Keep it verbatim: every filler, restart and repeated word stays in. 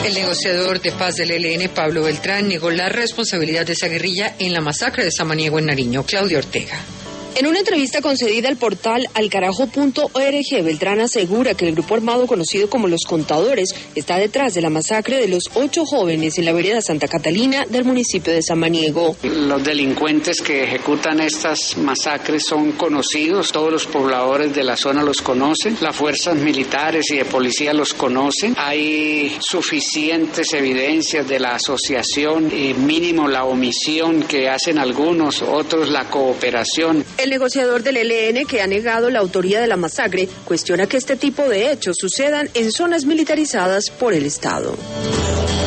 El negociador de paz del E L N, Pablo Beltrán, negó la responsabilidad de esa guerrilla en la masacre de Samaniego en Nariño. Claudio Ortega. En una entrevista concedida al portal alcarajo punto org, Beltrán asegura que el grupo armado conocido como Los Contadores está detrás de la masacre de los ocho jóvenes en la vereda Santa Catalina del municipio de Samaniego. Los delincuentes que ejecutan estas masacres son conocidos, todos los pobladores de la zona los conocen, las fuerzas militares y de policía los conocen. Hay suficientes evidencias de la asociación y mínimo la omisión que hacen algunos, otros la cooperación. El negociador del E L N, que ha negado la autoría de la masacre, cuestiona que este tipo de hechos sucedan en zonas militarizadas por el Estado.